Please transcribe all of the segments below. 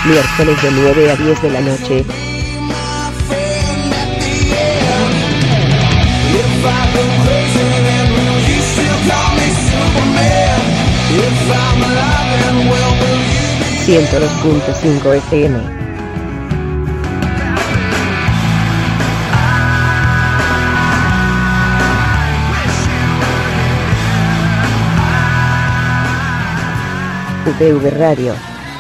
miércoles de 9 a 10 de la noche. ...102.5 FM. UPV Radio.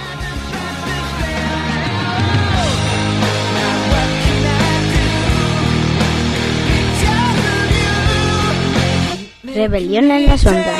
Rebelión en las ondas.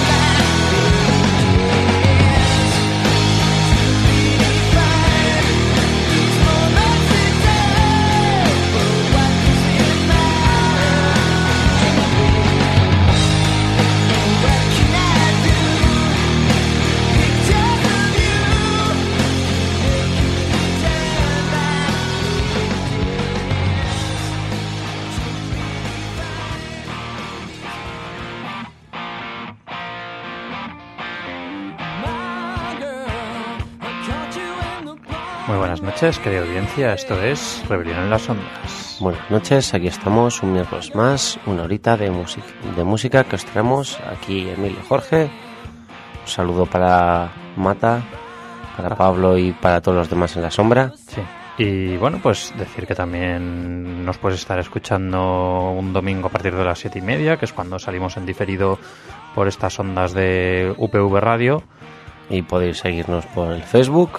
Muy buenas noches, querida audiencia, esto es Rebelión en las Ondas. Buenas noches, aquí estamos un miércoles más, una horita de música que os traemos aquí Emilio y Jorge. Un saludo para Mata, para Pablo y para todos los demás en la sombra. Sí, y bueno, pues decir que también nos puedes estar escuchando un domingo a partir de las 7:30, que es cuando salimos en diferido por estas ondas de UPV Radio. Y podéis seguirnos por el Facebook,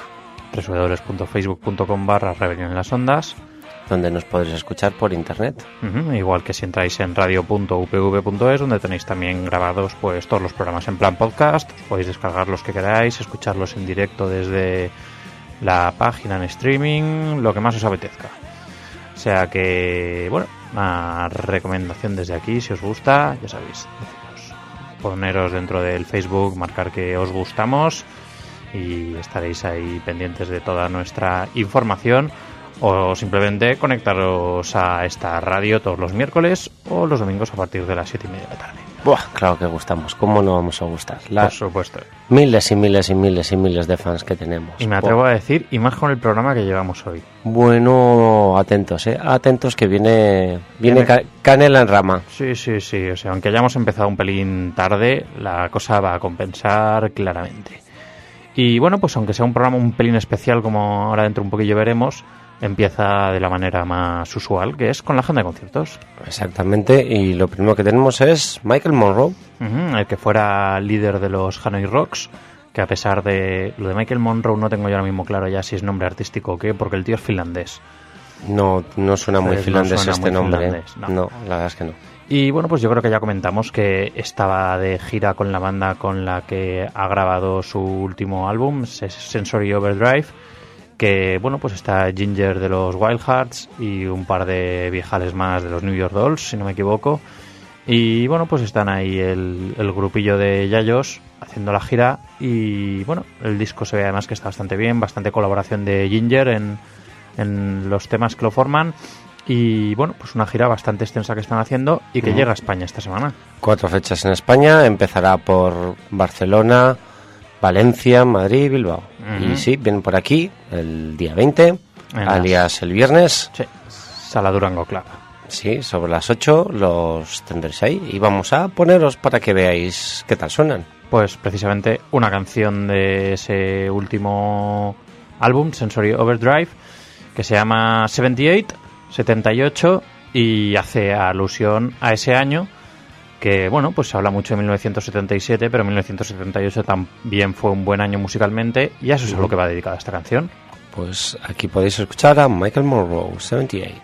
www.facebook.com/Rebelión en las Ondas, donde nos podréis escuchar por internet. Igual que si entráis en radio.upv.es, donde tenéis también grabados pues todos los programas en plan podcast. Os podéis descargar los que queráis, escucharlos en directo desde la página en streaming, lo que más os apetezca. O sea que, bueno, una recomendación desde aquí, si os gusta, ya sabéis, deciros, poneros dentro del Facebook, marcar que os gustamos y estaréis ahí pendientes de toda nuestra información, o simplemente conectaros a esta radio todos los miércoles o los domingos a partir de las 7:30 de la tarde. Buah, claro que gustamos, ¿cómo no vamos a gustar? Por supuesto. Miles y miles y miles y miles de fans que tenemos. Y me atrevo a decir, y más con el programa que llevamos hoy. Bueno, atentos, atentos que viene canela en rama. Sí, o sea, aunque hayamos empezado un pelín tarde, la cosa va a compensar claramente. Y bueno, pues aunque sea un programa un pelín especial, como ahora dentro un poquillo veremos, empieza de la manera más usual, que es con la agenda de conciertos. Exactamente, y lo primero que tenemos es Michael Monroe. El que fuera líder de los Hanoi Rocks, que a pesar de... Lo de Michael Monroe no tengo yo ahora mismo claro ya si es nombre artístico o qué, porque el tío es finlandés. No suena muy finlandés, no suena este muy nombre. Finlandés, no, la verdad es que no. Y bueno, pues yo creo que ya comentamos que estaba de gira con la banda con la que ha grabado su último álbum, Sensory Overdrive, que bueno, pues está Ginger de los Wild Hearts y un par de viejales más de los New York Dolls, si no me equivoco. Y bueno, pues están ahí el grupillo de yayos haciendo la gira, y bueno, el disco se ve además que está bastante bien, bastante colaboración de Ginger en los temas que lo forman. Y bueno, pues una gira bastante extensa que están haciendo y que llega a España esta semana. 4 fechas en España, empezará por Barcelona, Valencia, Madrid y Bilbao. Y sí, vienen por aquí el día 20, alias el viernes. Sí, Sala Durango Club. Sí, sobre las 8 los tendréis ahí y vamos a poneros para que veáis qué tal suenan. Pues precisamente una canción de ese último álbum, Sensory Overdrive, que se llama 78, y hace alusión a ese año que, bueno, pues se habla mucho de 1977, pero 1978 también fue un buen año musicalmente, y a eso es a lo que va dedicada esta canción. Pues aquí podéis escuchar a Michael Monroe, 78.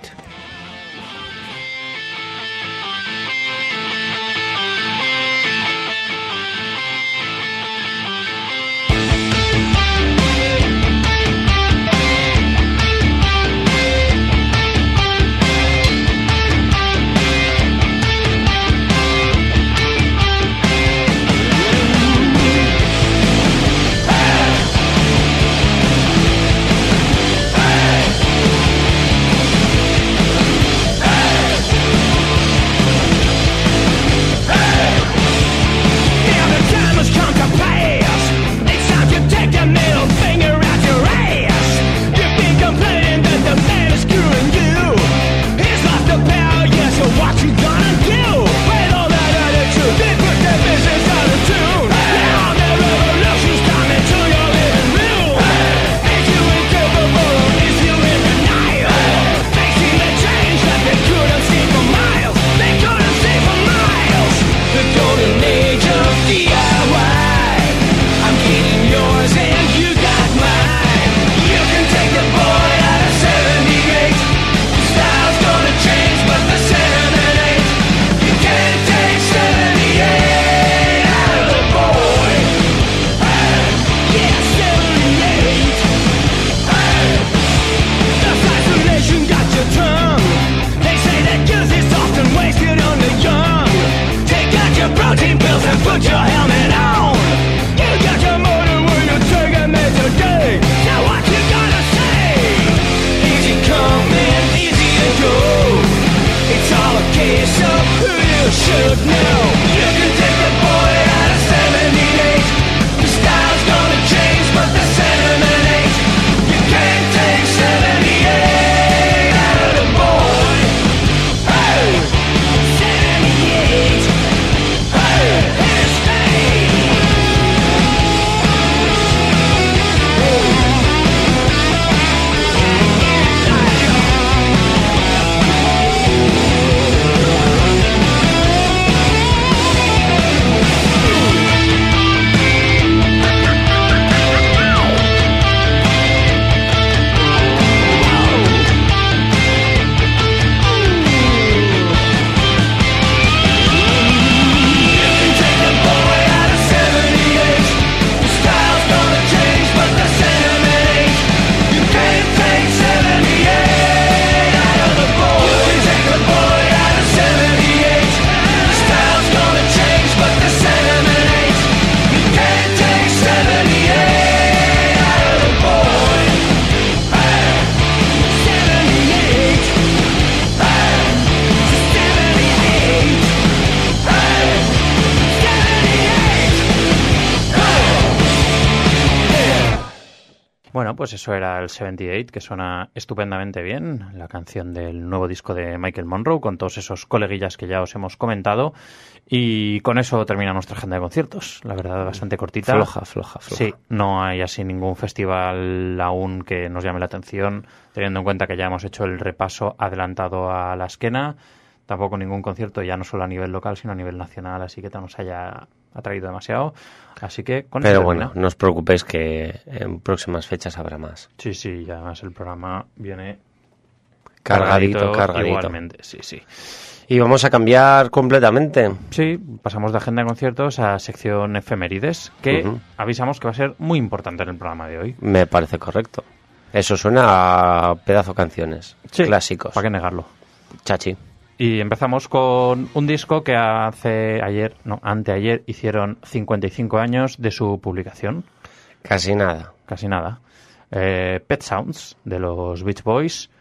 pues eso era el 78, que suena estupendamente bien, la canción del nuevo disco de Michael Monroe, con todos esos coleguillas que ya os hemos comentado. Y con eso termina nuestra agenda de conciertos, la verdad, bastante cortita. Floja. Sí, no hay así ningún festival aún que nos llame la atención, teniendo en cuenta que ya hemos hecho el repaso adelantado a la esquena. Tampoco ningún concierto, ya no solo a nivel local, sino a nivel nacional, así que nos haya atraído demasiado. Así que con Pero eso bueno, termina. no os preocupéis que en próximas fechas habrá más. Sí, ya además el programa viene Cargadito. Igualmente, sí. Y vamos a cambiar completamente. Sí, pasamos de agenda de conciertos a sección efemérides, que avisamos que va a ser muy importante en el programa de hoy. Me parece correcto. Eso suena a pedazo canciones. Sí, clásicos. ¿para qué negarlo? Chachi. Y empezamos con un disco que anteayer hicieron 55 años de su publicación. Casi nada. Pet Sounds, de los Beach Boys.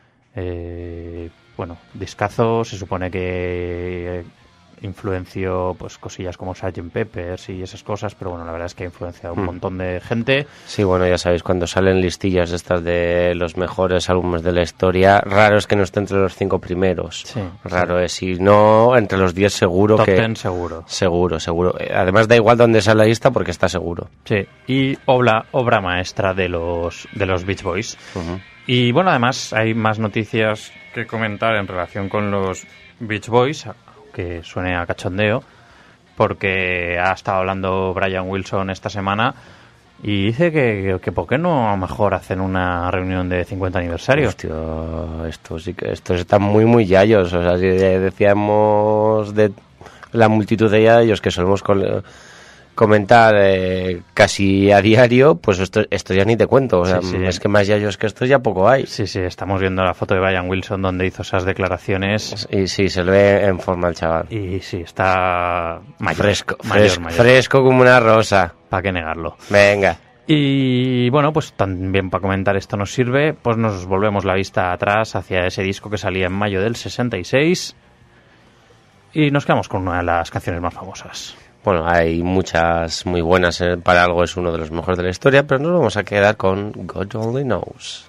Discazo, se supone que influenció pues cosillas como Sgt. Peppers y esas cosas, pero bueno, la verdad es que ha influenciado un montón de gente. Sí, bueno, ya sabéis, cuando salen listillas estas de los mejores álbumes de la historia, raro es que no esté entre los 5 primeros. Sí, raro es, si no, entre los 10 seguro. Top que... 10 seguro. Seguro. Además da igual dónde sale la lista porque está seguro. Sí, y obra maestra de los Beach Boys. Y bueno, además hay más noticias que comentar en relación con los Beach Boys, que suene a cachondeo, porque ha estado hablando Brian Wilson esta semana y dice que ¿por qué no a lo mejor hacen una reunión de 50 aniversario? Hostia, estos están muy yayos. O sea, si decíamos de la multitud de yayos que solemos comentar casi a diario, pues esto ya ni te cuento. O sea, sí. Es que más yayos que estos ya poco hay. Sí, estamos viendo la foto de Brian Wilson donde hizo esas declaraciones. Y sí, se le ve en forma el chaval. Y sí, está mayor, fresco como una rosa. ¿Para qué negarlo? Venga. Y bueno, pues también para comentar esto nos sirve, pues nos volvemos la vista atrás hacia ese disco que salía en mayo del 66 y nos quedamos con una de las canciones más famosas. Bueno, hay muchas muy buenas. Para algo es uno de los mejores de la historia, pero nos vamos a quedar con God Only Knows.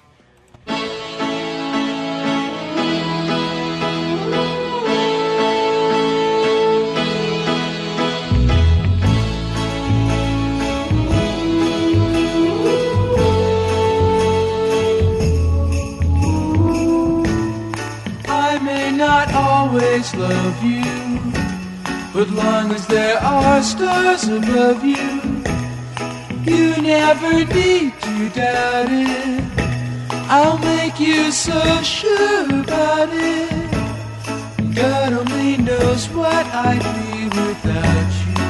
I may not always love you, but long as there are stars above you, you never need to doubt it. I'll make you so sure about it. God only knows what I'd be without you.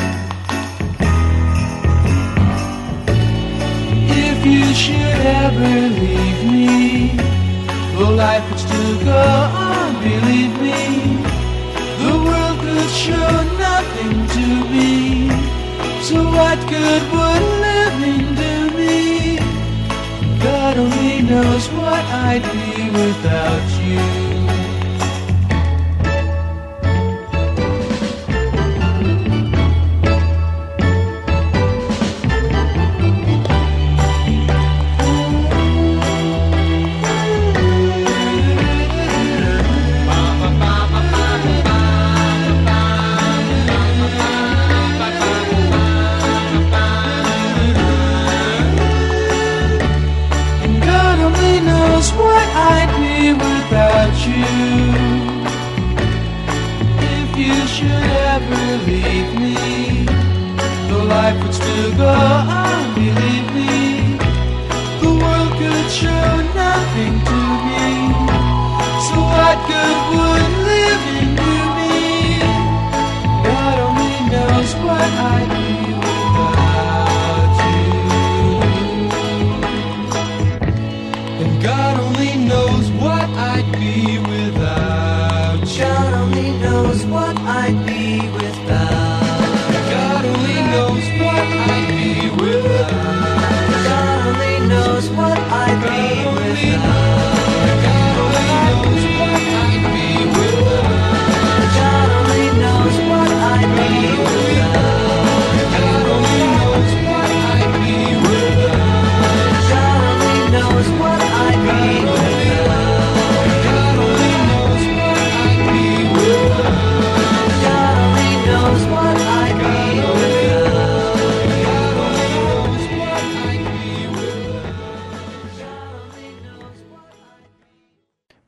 If you should ever leave me, well, life would still go on, believe me. The world could show nothing to me, so what good would living do me? God only knows what I'd be without you. What I'd be without you. If you should ever leave me, the life would still go on, believe me. The world could show nothing to me, so what good would living do me? God only knows what I'd be without you. And God only knows what I'd be without you. God only knows what I'd be without. God only knows what I'd be without. God only knows what I'd be without. God only knows what I'd be without.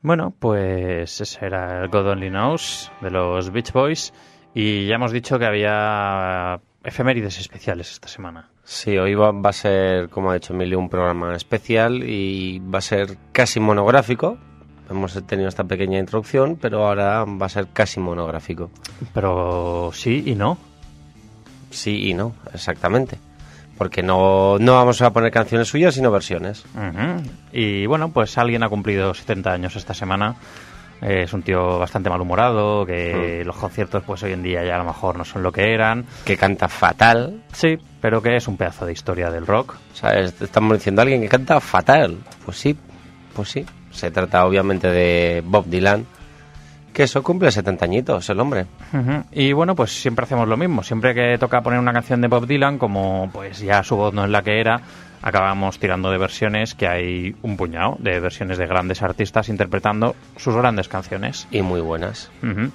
Bueno, pues ese era el God Only Knows de los Beach Boys y ya hemos dicho que había efemérides especiales esta semana. Sí, hoy va a ser, como ha dicho Emilio, un programa especial y va a ser casi monográfico. Hemos tenido esta pequeña introducción, pero ahora va a ser casi monográfico. Pero sí y no. Sí y no, exactamente. Porque no vamos a poner canciones suyas, sino versiones. Uh-huh. Y bueno, pues alguien ha cumplido 70 años esta semana. Es un tío bastante malhumorado, que los conciertos pues hoy en día ya a lo mejor no son lo que eran. Que canta fatal. Sí, pero que es un pedazo de historia del rock. O sea, estamos diciendo a alguien que canta fatal. Pues sí. Se trata obviamente de Bob Dylan. Que eso cumple 70 añitos el hombre. Uh-huh. Y bueno, pues siempre hacemos lo mismo. Siempre que toca poner una canción de Bob Dylan, como pues ya su voz no es la que era, acabamos tirando de versiones, que hay un puñado de versiones de grandes artistas interpretando sus grandes canciones. Y muy buenas. Uh-huh.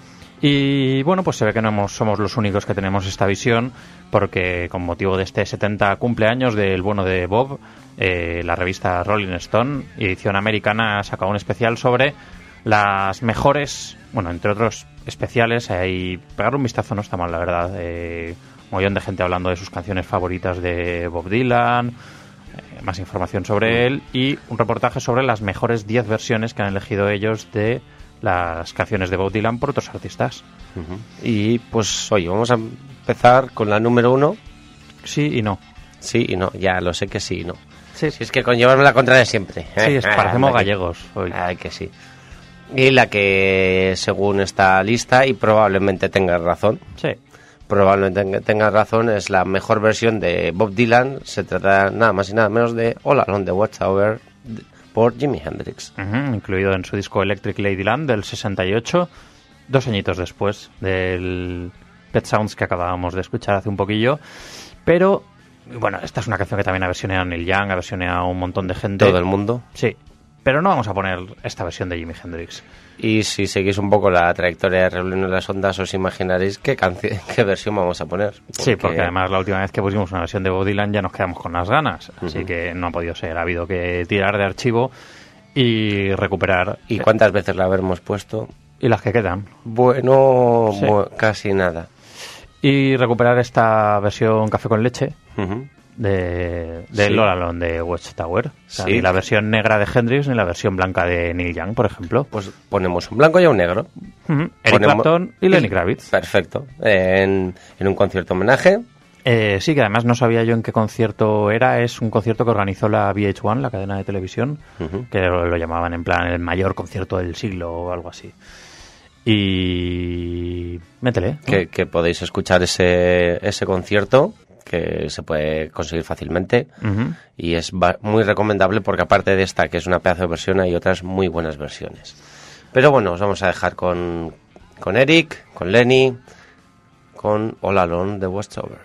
Y bueno, pues se ve que no somos los únicos que tenemos esta visión, porque con motivo de este 70 cumpleaños del bueno de Bob, la revista Rolling Stone, edición americana, ha sacado un especial sobre las mejores, bueno, entre otros especiales, pegar un vistazo no está mal, la verdad. Un montón de gente hablando de sus canciones favoritas de Bob Dylan, más información sobre él y un reportaje sobre las mejores 10 versiones que han elegido ellos de las canciones de Bob Dylan por otros artistas. Uh-huh. Y pues hoy vamos a empezar con la número 1. Sí y no. Sí y no, ya lo sé que sí y no. Sí. Si es que con llevarme la contraria siempre. Sí, parecemos gallegos hoy. Ay, que sí. Y la que, según esta lista, y probablemente tengas razón, probablemente tengas razón, es la mejor versión de Bob Dylan. Se trata nada más y nada menos de All Along the Watchtower por Jimi Hendrix. Uh-huh, incluido en su disco Electric Ladyland del 68, 2 añitos después del Pet Sounds que acabábamos de escuchar hace un poquillo. Pero, bueno, esta es una canción que también ha versioneado Neil Young, ha versioneado un montón de gente. ¿Todo el mundo? Sí. Pero no vamos a poner esta versión de Jimi Hendrix. Y si seguís un poco la trayectoria de Revolviendo en las Ondas, os imaginaréis qué versión vamos a poner. Sí, porque además la última vez que pusimos una versión de Bob Dylan ya nos quedamos con las ganas. Así que no ha podido ser. Ha habido que tirar de archivo y recuperar. ¿Y cuántas veces la habremos puesto? Y las que quedan. Bueno, sí. Casi nada. Y recuperar esta versión café con leche. Uh-huh. de All Along the Watchtower. O sea, ni la versión negra de Hendrix ni la versión blanca de Neil Young, por ejemplo. Pues ponemos un blanco y un negro. Uh-huh. Eric Clapton y Lenny Kravitz. Perfecto. En un concierto homenaje. Sí, que además no sabía yo en qué concierto era. Es un concierto que organizó la VH1, la cadena de televisión, que lo llamaban en plan el mayor concierto del siglo o algo así. Y métele, ¿no? Que podéis escuchar ese concierto, que se puede conseguir fácilmente. Y es muy recomendable porque aparte de esta, que es una pedazo de versión, hay otras muy buenas versiones. Pero bueno, os vamos a dejar con Eric, con Lenny, con All Along the Watchtower.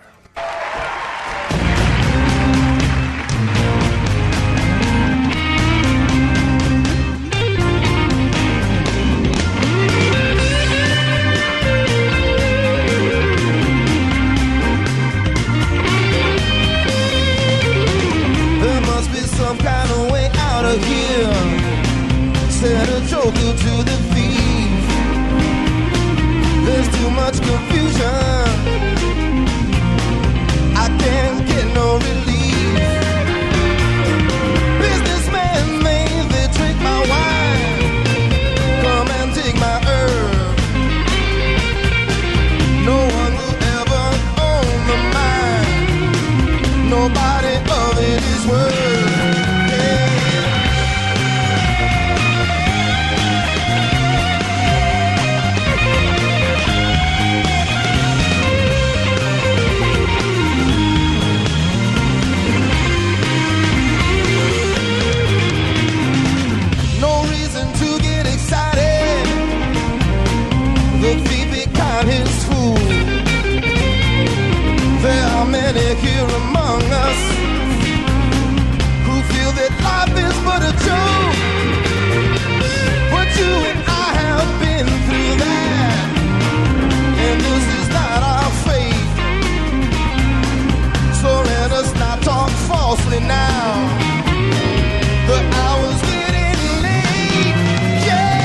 Now the hour's getting late, yeah.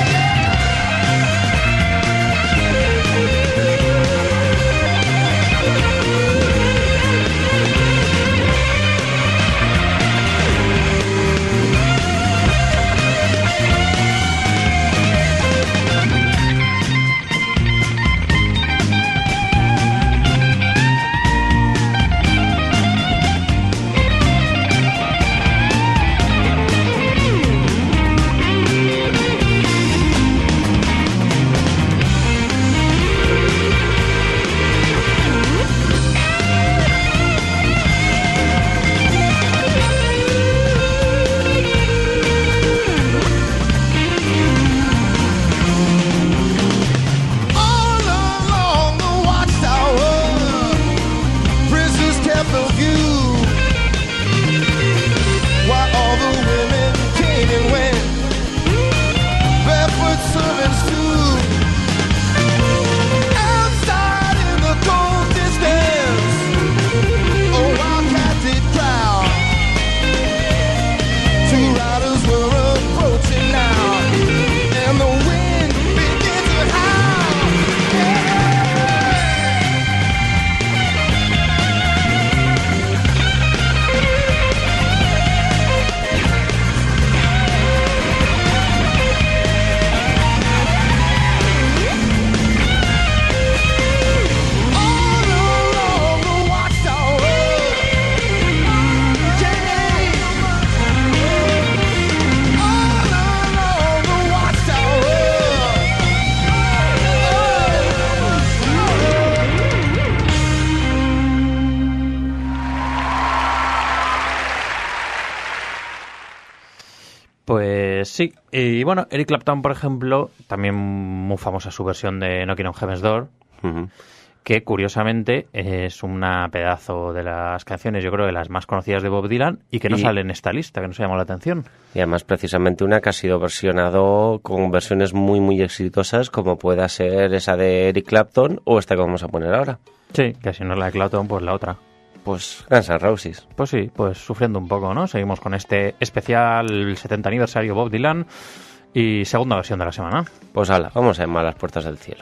Sí, y bueno, Eric Clapton, por ejemplo, también muy famosa su versión de Knocking on Heaven's Door, que curiosamente es una pedazo de las canciones, yo creo, de las más conocidas de Bob Dylan y que no sale en esta lista, que nos llamó la atención. Y además precisamente una que ha sido versionado con versiones muy, muy exitosas, como pueda ser esa de Eric Clapton o esta que vamos a poner ahora. Sí, que si no es la de Clapton, pues la otra. Pues Guns N' Roses. Pues sí, pues sufriendo un poco, ¿no? Seguimos con este especial 70 aniversario Bob Dylan y segunda versión de la semana. Pues hala, vamos a llamar a las puertas del cielo.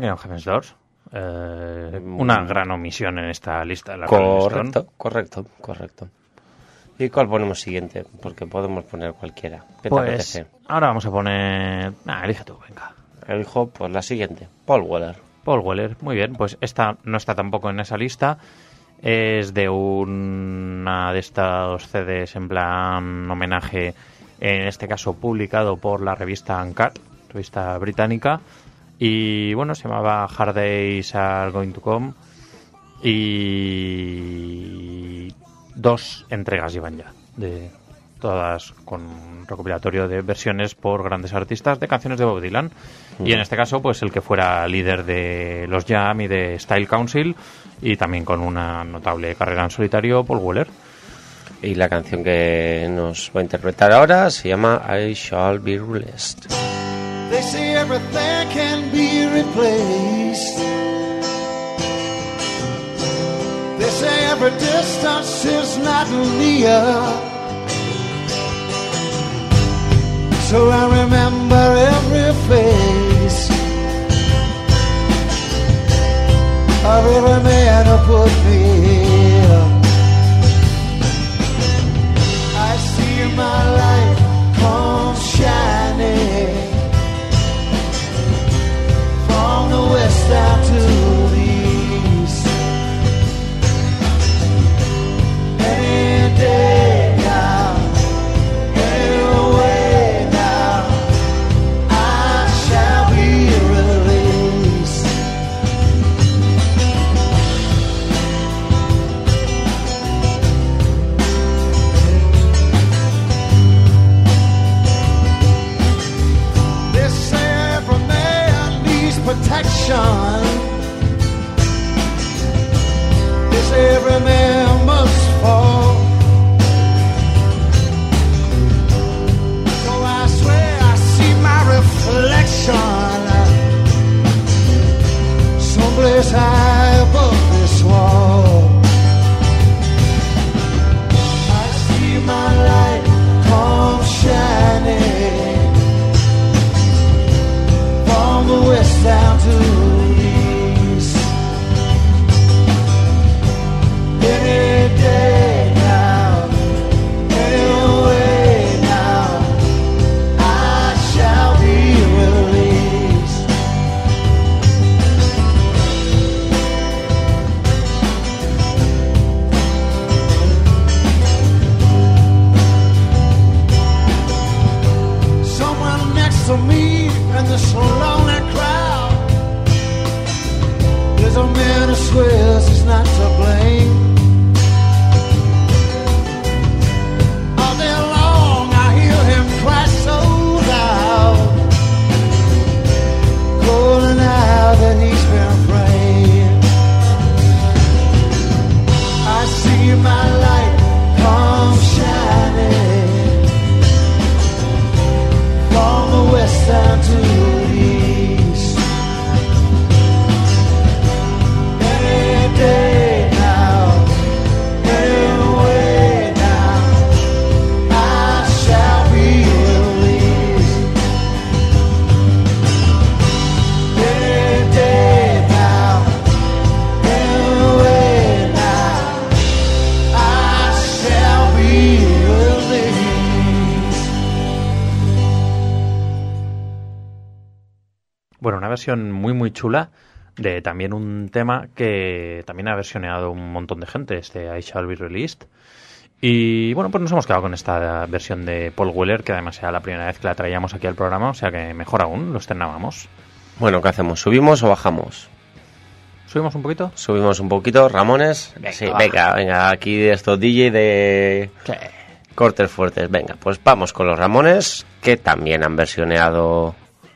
Iron Heaven's Doors. Una gran omisión en esta lista de la Rolling Stone. Correcto. ¿Y cuál ponemos siguiente? Porque podemos poner cualquiera. ¿Qué te Pues apetece? ahora vamos a poner... elige tú, venga. Elijo pues la siguiente, Paul Weller. Paul Weller, muy bien. Pues esta no está tampoco en esa lista. Es de una de estos CDs en plan homenaje, en este caso publicado por la revista Uncut, revista británica. Y bueno, se llamaba Hard Days Are Going to Come. Y 2 entregas llevan ya, de todas con recopilatorio de versiones por grandes artistas de canciones de Bob Dylan. Y en este caso, pues el que fuera líder de los Jam y de Style Council, y también con una notable carrera en solitario, Paul Weller. Y la canción que nos va a interpretar ahora se llama I Shall Be Released. They say everything can be replaced. They say every distance is not near. So I remember every face of every man who put me here. I see my light come shining from the west down to the east. Any day now, any way now, I shall be released. They say every man needs protection. They say every man must fall. So I swear I see my reflection someplace high above this wall. I see my light come shining from the west down to the east. Any day now, any way now, I shall be released. Someone next to me in this lonely crowd, there's a man who swears he's not to blame. All day long I hear him cry so loud, calling out that he's been praying. I see my light come shining from the west down to the east. Any day now, any way now, I shall be released. Any day now, any way now, I shall be released. Bueno, una versión muy muy chula de también un tema que también ha versioneado un montón de gente, este I Shall Be Released. Y bueno, pues nos hemos quedado con esta versión de Paul Weller, que además era la primera vez que la traíamos aquí al programa, o sea que mejor aún, lo estrenábamos. Bueno, ¿qué hacemos? ¿Subimos o bajamos? ¿Subimos un poquito? Subimos un poquito, Ramones. Venga, Sí, va. venga, aquí de estos DJ de cortes fuertes. Venga, pues vamos con los Ramones, que también han versioneado.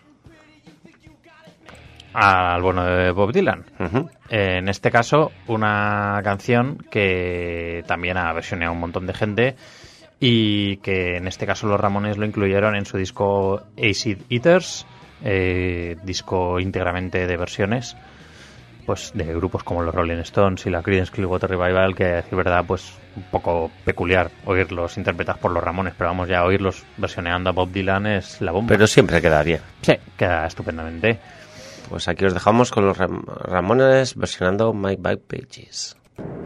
Al bueno de Bob Dylan. Ujú. En este caso, una canción que también ha versioneado un montón de gente y que en este caso los Ramones lo incluyeron en su disco Acid Eaters, disco íntegramente de versiones pues de grupos como los Rolling Stones y la Creedence Clearwater Revival, que a decir verdad pues un poco peculiar oírlos interpretados por los Ramones, pero vamos, ya oírlos versioneando a Bob Dylan es la bomba. Pero siempre queda bien. Sí, queda estupendamente. Pues aquí os dejamos con los Ramones versionando My Back Pages.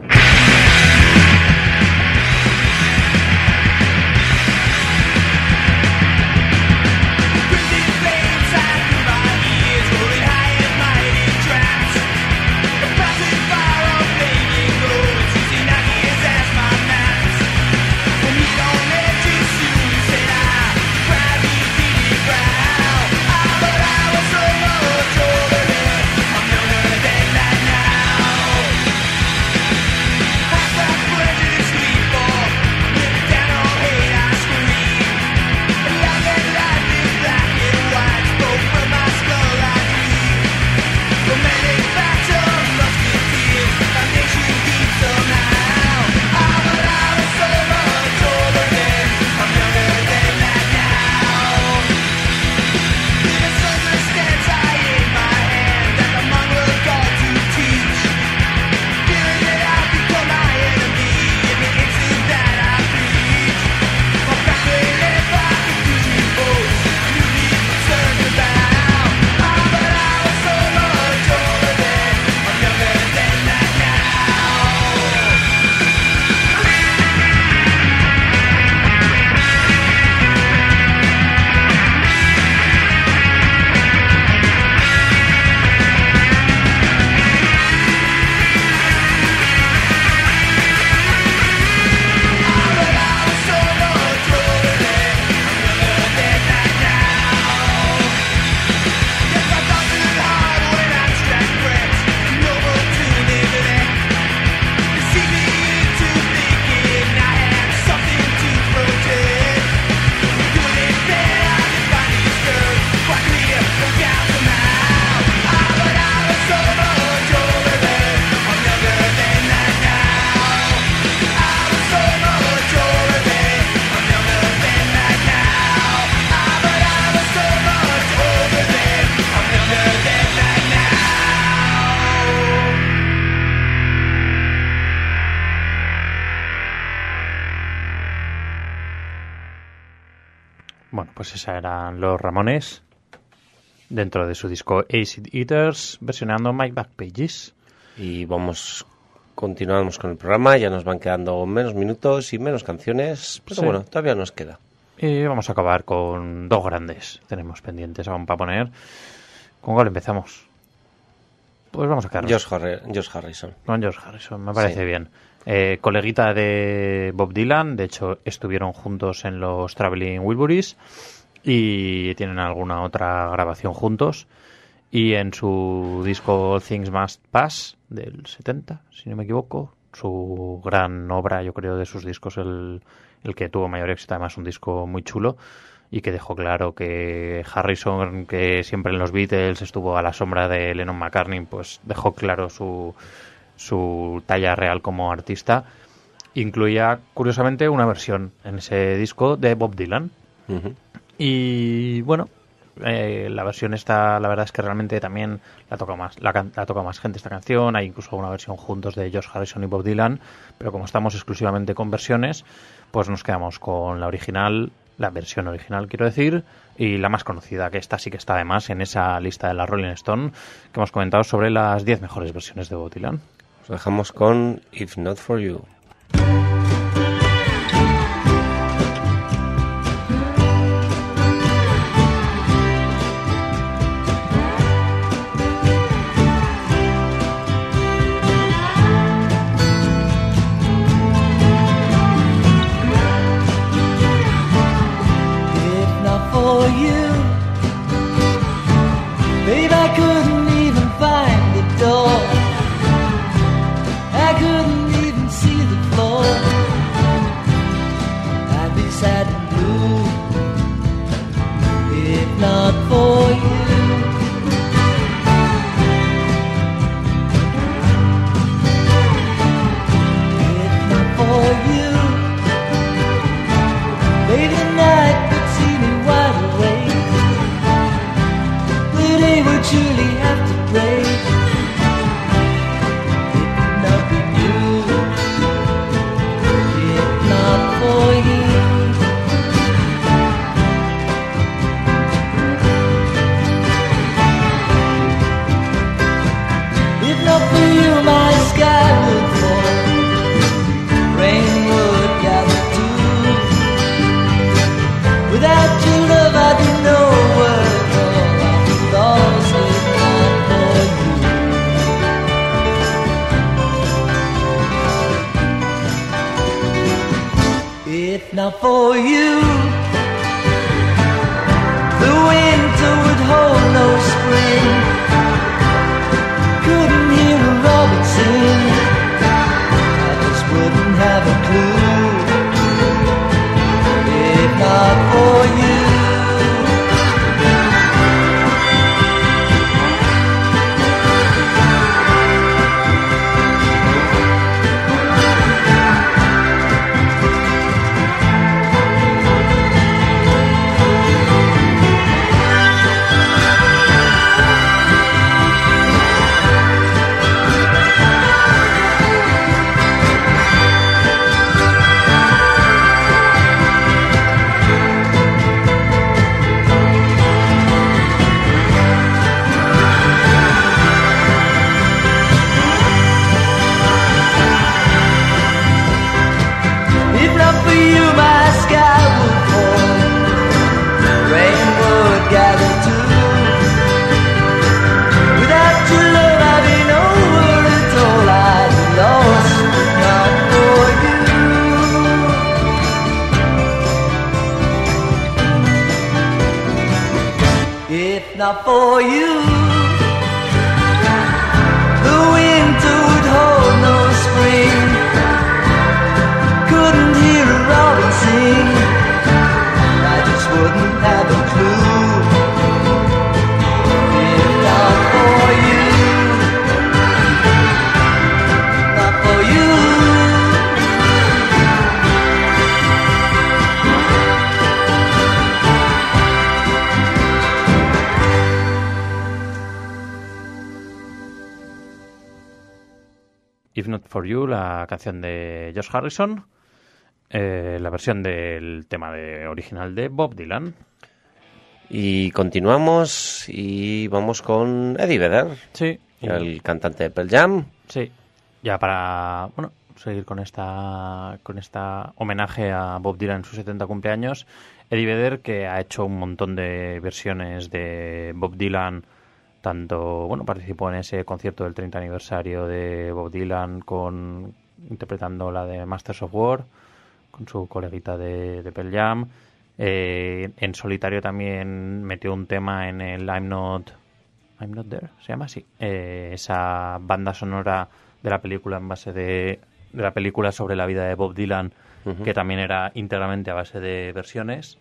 Bueno, pues esos eran los Ramones dentro de su disco Acid Eaters versionando My Back Pages. Y continuamos con el programa, ya nos van quedando menos minutos y menos canciones, pero bueno, todavía nos queda. Y vamos a acabar con dos grandes, tenemos pendientes aún para poner. ¿Con cuál empezamos? Pues vamos a quedar Josh Harrison. Con Josh Harrison, me parece bien. Coleguita de Bob Dylan, de hecho estuvieron juntos en los Traveling Wilburys y tienen alguna otra grabación juntos. Y en su disco All Things Must Pass del 70, si no me equivoco, su gran obra, yo creo, de sus discos, el que tuvo mayor éxito, además un disco muy chulo y que dejó claro que Harrison, que siempre en los Beatles estuvo a la sombra de Lennon McCartney, pues dejó claro su talla real como artista. Incluía, curiosamente, una versión en ese disco de Bob Dylan. Uh-huh. Y bueno, la versión esta, la verdad es que realmente también la toca más gente esta canción. Hay incluso una versión juntos de Josh Harrison y Bob Dylan, pero como estamos exclusivamente con versiones, pues nos quedamos con la original, la versión original quiero decir, y la más conocida, que esta sí que está además en esa lista de la Rolling Stone que hemos comentado sobre las 10 mejores versiones de Bob Dylan. Os dejamos con If Not For You. If not for you, the winter would hold no spring. Couldn't hear a robin sing. I just wouldn't have a clue. If not for you. Not for you, the winter would hold no spring. Couldn't hear a robin sing. I just wouldn't have a clue. If not for you, not for you. If Not For You, la canción de George Harrison, la versión del tema original de Bob Dylan. Y continuamos y vamos con Eddie Vedder, Sí. el cantante de Pearl Jam. Sí. Ya para, bueno, seguir con esta homenaje a Bob Dylan en sus 70 cumpleaños. Eddie Vedder, que ha hecho un montón de versiones de Bob Dylan. Tanto, bueno, participó en ese concierto del 30 aniversario de Bob Dylan interpretando la de Masters of War con su coleguita de Pearl Jam. En solitario también metió un tema en el I'm Not There, se llama así. Esa banda sonora de la película en base de la película sobre la vida de Bob Dylan, que también era íntegramente a base de versiones.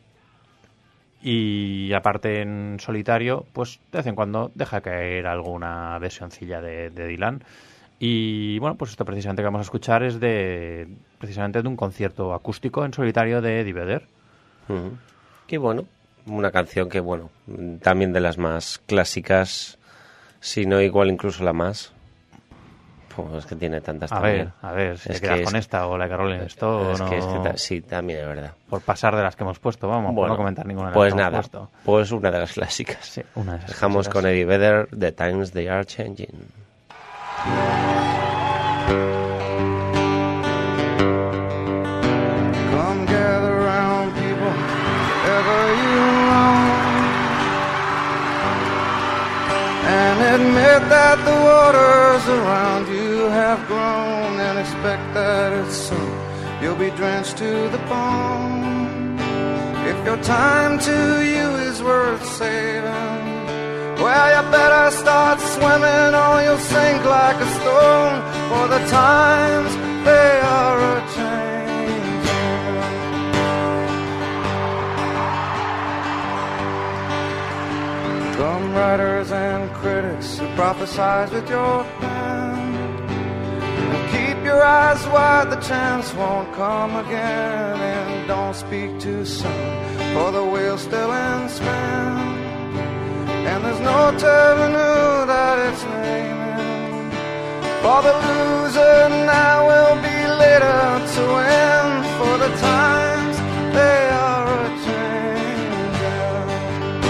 Y aparte en solitario, pues de vez en cuando deja caer alguna versioncilla de Dylan. Y bueno, pues esto precisamente que vamos a escuchar es precisamente de un concierto acústico en solitario de Eddie Vedder. Qué bueno, una canción que bueno, también de las más clásicas, si no igual incluso la más. Pues es que tiene tantas también. A ver, si te quedas con esta o la de Rolling Stone. Sí, también es verdad. Por pasar de las que hemos puesto, vamos, por no comentar ninguna de las pues que nada, hemos puesto. Pues una de las clásicas. Sí, una de esas Dejamos clásicas. con Eddie Vedder, The Times They Are Changing. Come gather round, people, ever you roam, and admit that the waters around you have grown, and expect that it's soon you'll be drenched to the bone. If your time to you is worth saving, well, you better start swimming or you'll sink like a stone, for the times they are a-changing. Some writers and critics who prophesize with your pen, and keep your eyes wide, the chance won't come again. And don't speak too soon, for the wheel's still in spin, and there's no telling who that it's naming. For the loser now will be later to win, for the times they are a-changing.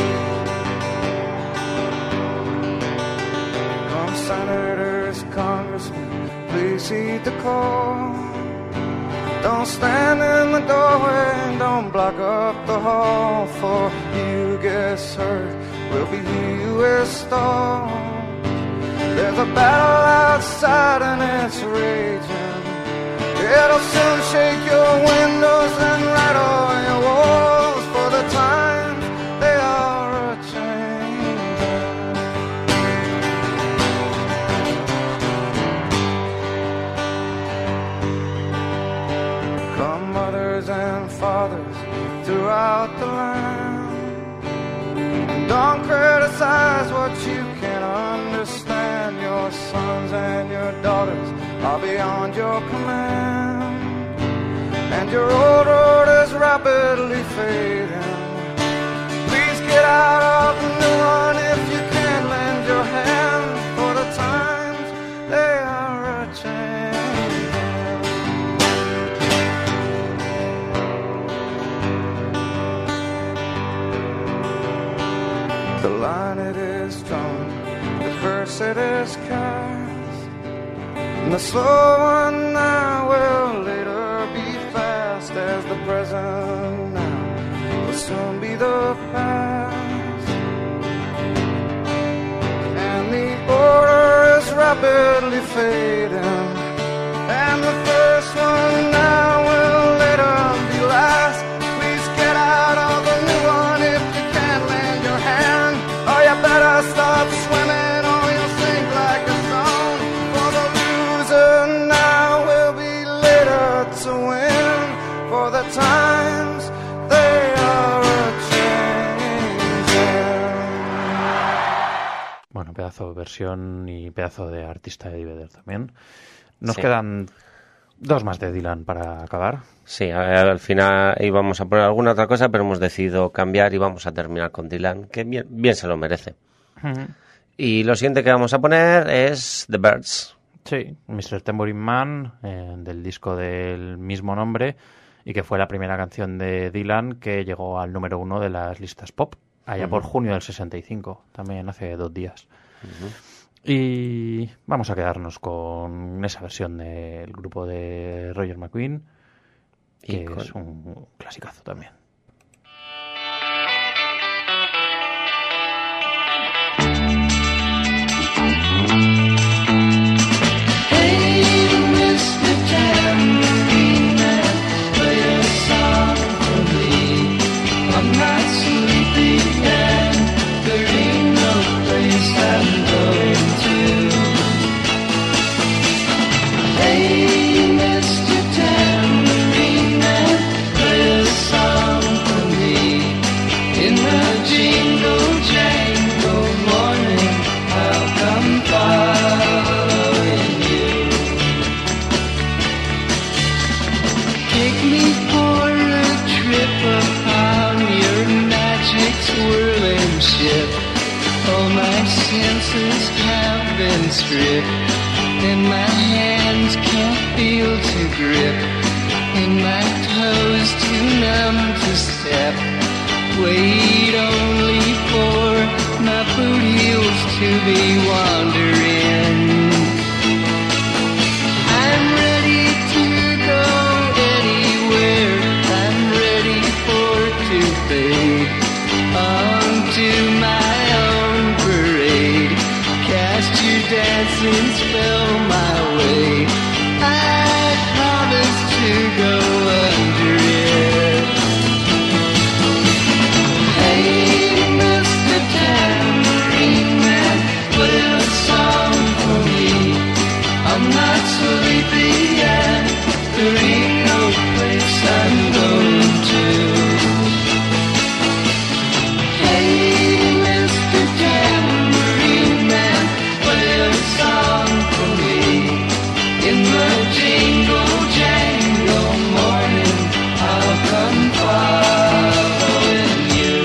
Come senators, congressmen, please heed the call. Don't stand in the doorway and don't block up the hall, for you gets hurt will be he who is stalled. There's a battle outside and it's raging. It'll soon shake your windows and rattle your walls, for the times they are a-changin'. Come mothers and fathers throughout the land, don't criticize what you can't understand. Your sons and your daughters are beyond your command, and your old road is rapidly fading. Please get out of the new one if you can lend your hand, for the times they are a-changing. The line it is strong, the curse it is cast, and the slow one now will later be fast, as the present now will soon be the past. And the order is rapidly fading, and the first one now will later be last. Please get out of the new one if you can't lend your hand, or you better stop swimming or you'll sink like a stone, for the loser now will be later to win, for the times they are a-changing. Bueno, pedazo de versión y pedazo de artista de Vedder también. Nos Sí. quedan dos más de Dylan para acabar. Sí, al final íbamos a poner alguna otra cosa, pero hemos decidido cambiar y vamos a terminar con Dylan, que bien se lo merece. Y lo siguiente que vamos a poner es The Byrds. Sí, Mr. Tambourine Man, del disco del mismo nombre, y que fue la primera canción de Dylan que llegó al número 1 de las listas pop, allá por junio del 65, también hace 2 días. Y vamos a quedarnos con esa versión del grupo de Roger McGuinn, que es un clasicazo también. Stripped, and my hands can't feel to grip, and my toes too numb to step. Wait only for my boot heels to be wandering. I'm ready to go anywhere, I'm ready for to fade onto my own parade. Cast your dancing spell my way, I promise to go under it. Hey, Mr. Tambourine Man, play a song for me. I'm not sleepy yet, there ain't no place I'm going to. Hey, Mr. Tambourine Man, play a song for me. In the jingle jangle morning, I'll come following you.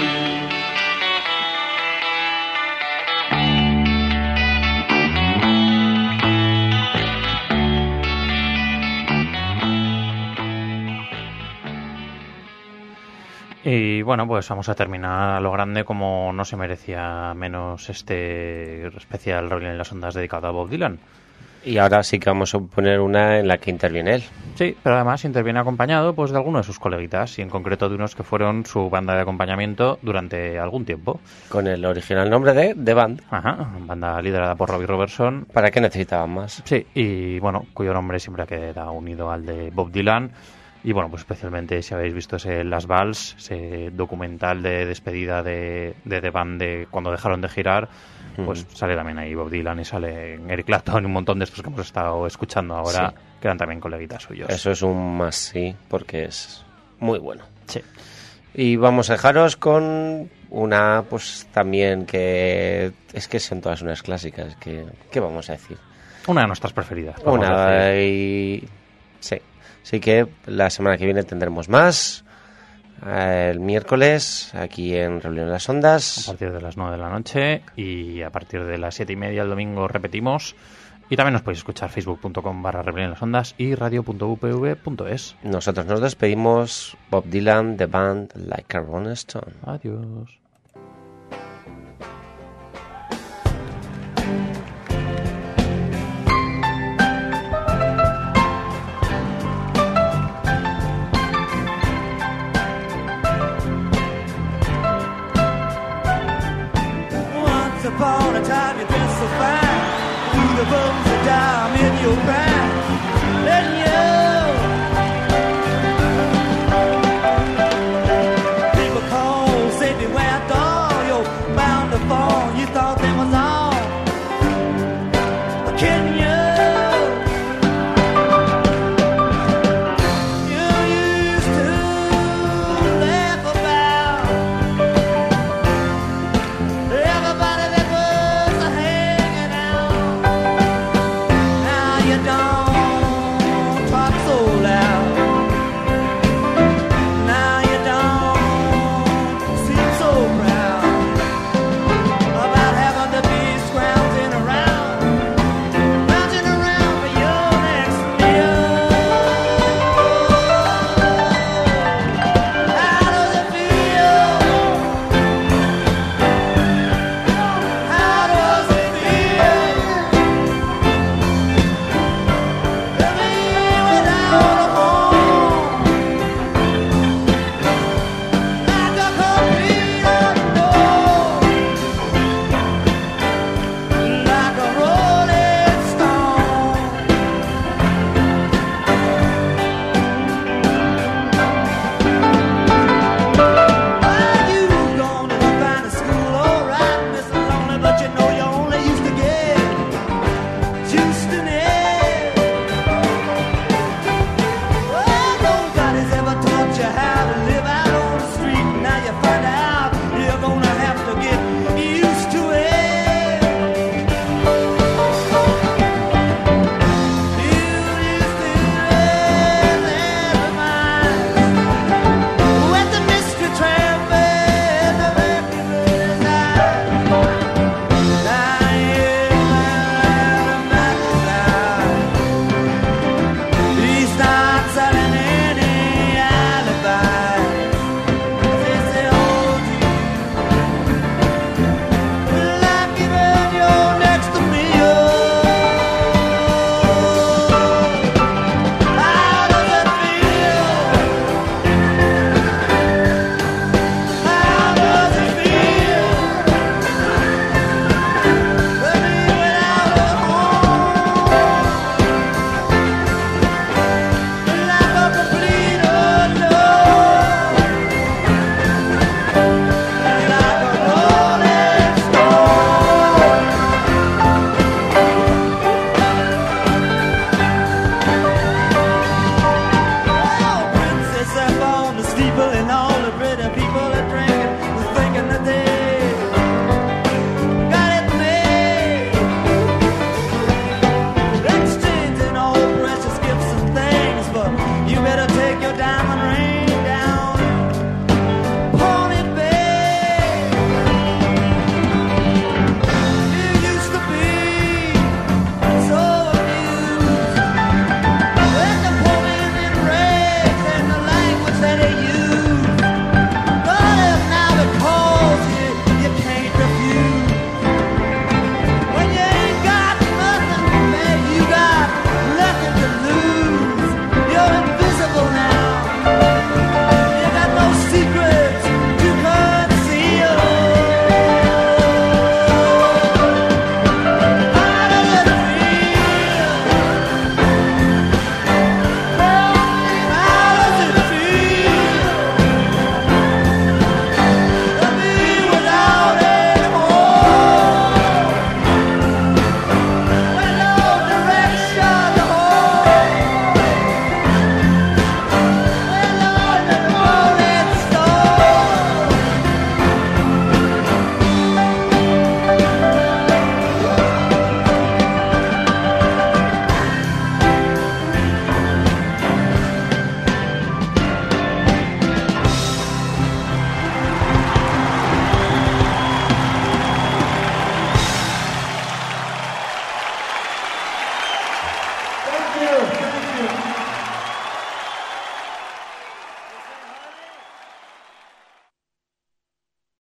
Y bueno, pues vamos a terminar a lo grande, como no se merecía menos este especial Rolling en las Ondas dedicado a Bob Dylan. Y ahora sí que vamos a poner una en la que interviene él. Sí, pero además interviene acompañado pues de algunos de sus coleguitas y en concreto de unos que fueron su banda de acompañamiento durante algún tiempo. Con el original nombre de The Band. Ajá, banda liderada por Robbie Robertson. ¿Para qué necesitaban más? Sí, y bueno, cuyo nombre siempre queda unido al de Bob Dylan. Y bueno, pues especialmente si habéis visto ese Las Balls, ese documental de despedida de The Band de cuando dejaron de girar, pues sale también ahí Bob Dylan y sale Eric Clapton y un montón de estos que hemos estado escuchando ahora, que eran también coleguitas suyos. Eso es un más sí, porque es muy bueno. Sí. Y vamos a dejaros con una, pues también que es que son todas unas clásicas, que ¿qué vamos a decir? Una de nuestras preferidas. Una y... sí. Así que la semana que viene tendremos más. El miércoles aquí en Rebelión en las Ondas. A partir de las 9 de la noche y a partir de las 7:30 el domingo repetimos. Y también nos podéis escuchar facebook.com/Rebelión en las Ondas y radio.upv.es. Nosotros nos despedimos. Bob Dylan, The Band, Like a Rolling Stone. Adiós. Upon a time you dress so fine, through the bumps of dime in your prime, letting you people call, say beware dog, you're bound to fall. You thought that was all, kidding you. You used to laugh about everybody that people and all